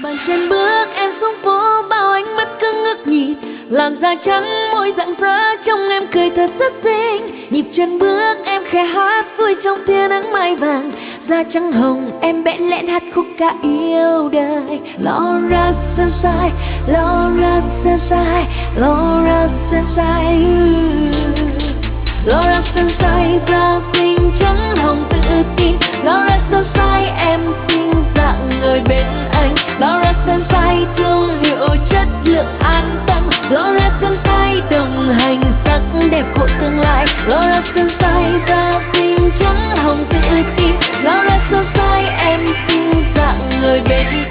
Bàn chân bước em xuống phố, bao ánh mắt cứ ngước nhìn, làn da trắng môi rạng rỡ trông em cười thật rất xinh. Nhịp chân bước em khẽ hát vui trong tia nắng mai vàng, da trắng hồng em bẽn lẽn hát khúc ca yêu đời. Laura Sunshine, Laura Sunshine, Laura Sunshine, Laura Sunshine da xinh trắng hồng tự tin. Laura Sunshine em xinh dạng người bên anh. Laura Sunshine thương hiệu chất lượng an tâm. Laura Sunshine đồng hành sắc đẹp của tương lai. Laura Sunshine da xinh trắng hồng tự tin. Laura Sunshine em xinh dạng người bên